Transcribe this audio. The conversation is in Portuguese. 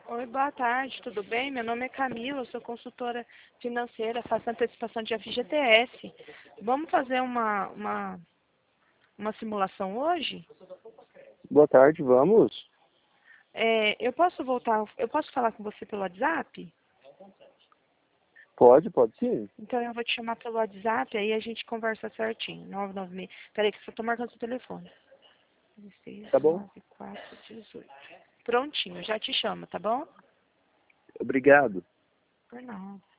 Oi, boa tarde, tudo bem? Meu nome é Camila, eu sou consultora financeira, faço antecipação de FGTS. Vamos fazer uma simulação hoje? Boa tarde, vamos? Eu posso falar com você pelo WhatsApp? Pode sim. Então eu vou te chamar pelo WhatsApp, aí a gente conversa certinho. 996. Peraí que eu só tô marcando seu telefone. Tá bom? 169418. Prontinho, já te chamo, tá bom? Obrigado. Por nada.